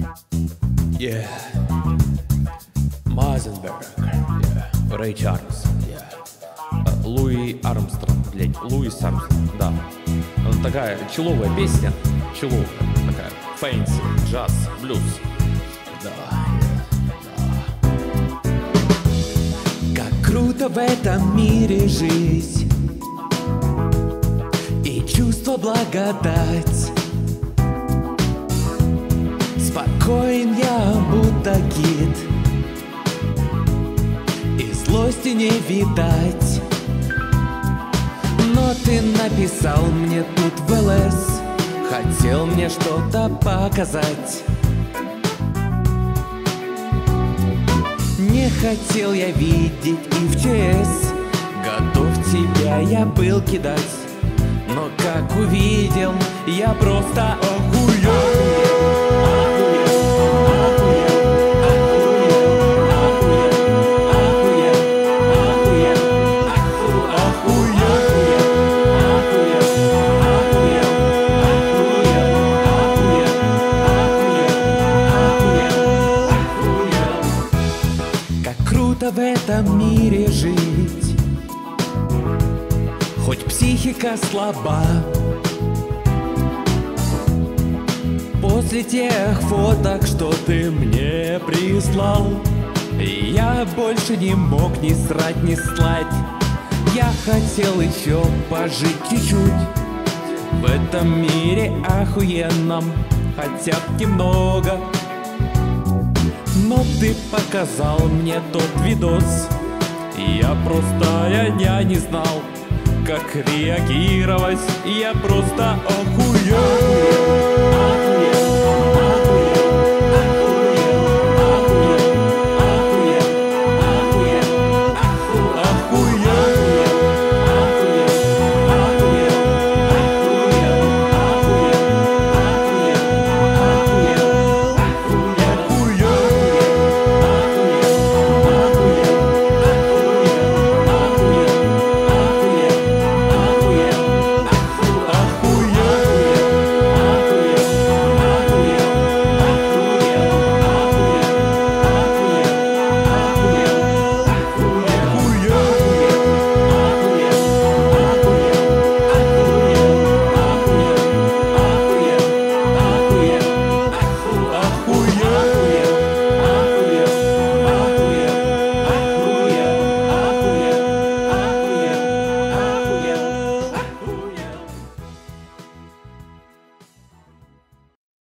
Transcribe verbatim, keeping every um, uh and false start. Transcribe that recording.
Yeah. Мазенберг. Yeah. Рэй Чарльз. Yeah. Луи Армстронг. Блять, Луис Армстронг. Да. Она такая человая песня. Человая такая. Фэнси, джаз, блюз. Да. Да. Как круто в этом мире жить и чувство благодать. Спокоен я, будто кит, и злости не видать. Но ты написал мне тут в ЛС, хотел мне что-то показать. Не хотел я видеть и в ЧС, готов тебя я был кидать. Но как увидел, я просто охуел. В этом мире жить, хоть психика слаба. После тех фоток, что ты мне прислал, я больше не мог ни срать, ни слать. Я хотел еще пожить чуть-чуть в этом мире охуенном, хотя бы немного. Но ты показал мне тот видос, и я просто, я, я не знал, как реагировать. Я просто охуел.